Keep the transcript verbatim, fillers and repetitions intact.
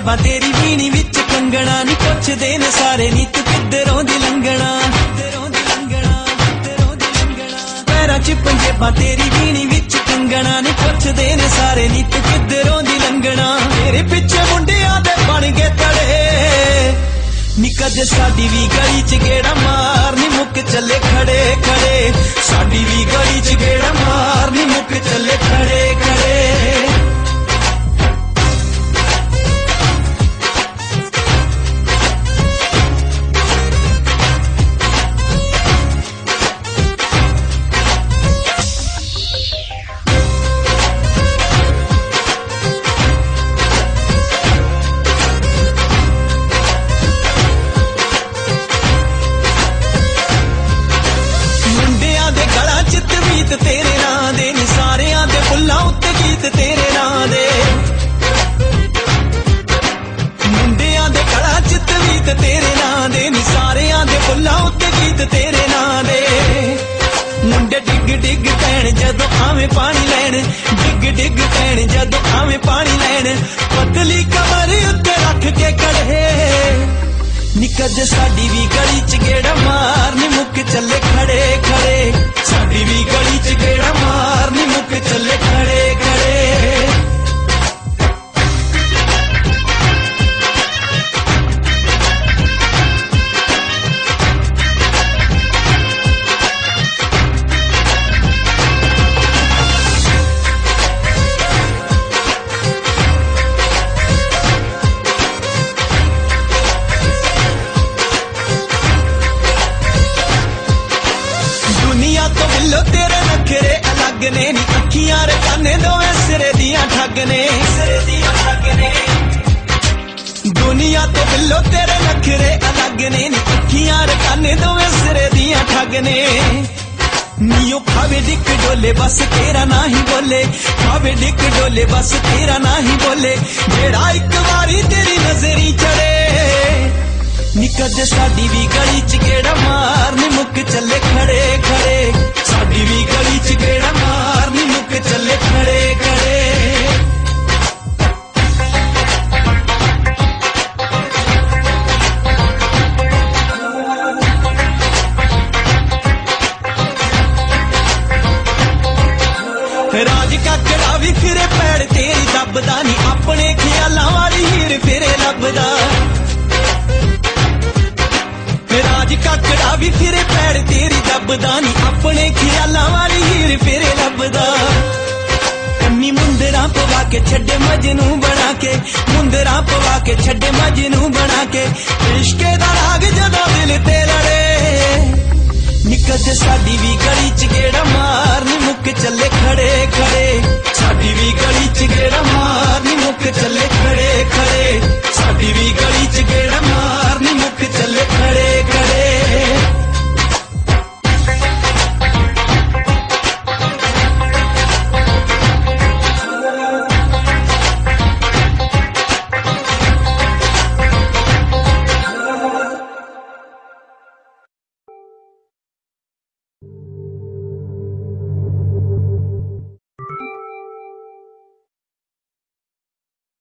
जेबा तेरी वीणी विच कंगना नी पुछदे ने सारे नी तू किधरों दी लंघना पैरां च पंजेबां तेरी वीणी विच कंगना नी पुछदे ने सारे नी तू किधरों दी लंघना तेरे पिछे मुंडियां दे बन गए तड़े नी कदे साडी भी गली च गेड़ा मार नी मुक चले खड़े खड़े साडी भी गली च गेड़ा मार नी मुक चले खड़े खड़े तेरे नां दे नी सारियां दे फुल्लां उत्ते गीत तेरे नां दे मुंडियां दे गला च तवीत तेरे नां दे नी सारियां दे फुल्लां उत्ते गीत तेरे नां दे मुंडे डिग डिग पैण जदों आवे पानी लैण डिग डिग पैण जदों आवे पानी लैण पतली कमर उत्ते रख के कड़े नी कदे साडी भी गली च गेड़ा मार नी मुक चले खड़े खड़े साडी भी गली च गेड़ा मार नी मुक चले खड़े खड़े तो बिल्लो तेरे नखरे अलग ने नी अखियां रे काने दोवें सिरे दियां ठग ने सिरे दियां ठग ने दुनिया तो बिल्लो तेरे नखरे अलग ने नी अखियां रे काने दोवें सिरे दियां ठग ने नियो खावे डिक डोले बस तेरा ना ही बोले खावे डिक डोले बस तेरा ना ही बोले जेड़ा एक बारी तेरी नजरी चढ़े नी कदे साडी भी गली च गेड़ा मार नी मुक चले खड़े खड़े साडी भी गली च गेड़ा मार नी मुक चले खड़े खड़े राज काकड़ा भी फिरे पैड़ तेरी दबदा नी अपने ख्यालां वाली हीर फिरे लभदा राज काकड़ा भी फिरे पैड़ तेरी दबदा नी अपने ख्यालां वाली हीर फिरे लभदा कन्नी मुंदरा पवा के छड्डे मजनू बना के मुंदरा पवा के छड्डे मजनू बना के इश्के दा राग जदों दिल ते लड़े नी कदे साडी